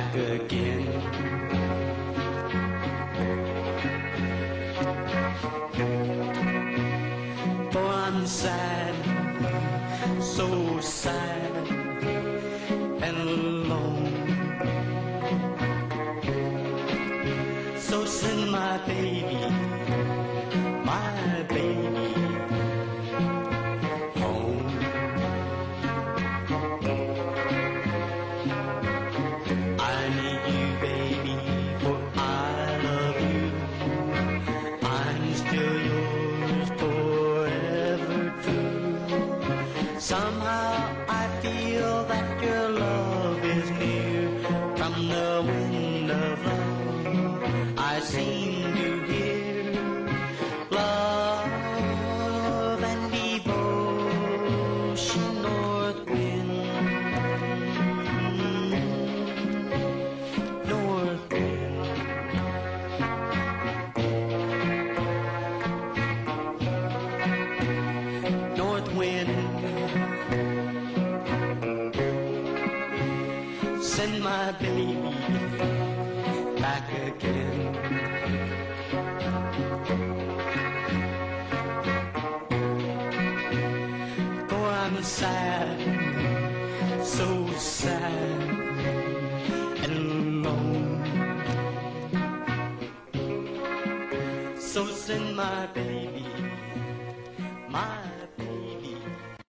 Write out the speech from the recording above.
back again. For I'm sad, so sad and alone. So send my baby home. I need you, baby, for I love you. I'm still yours forever true. Somehow I feel that your love is near. From the wind of love I seem to hear love and devotion. North wind, north wind. North wind, send my baby back again. For I'm sad, so sad and alone. So send my baby, my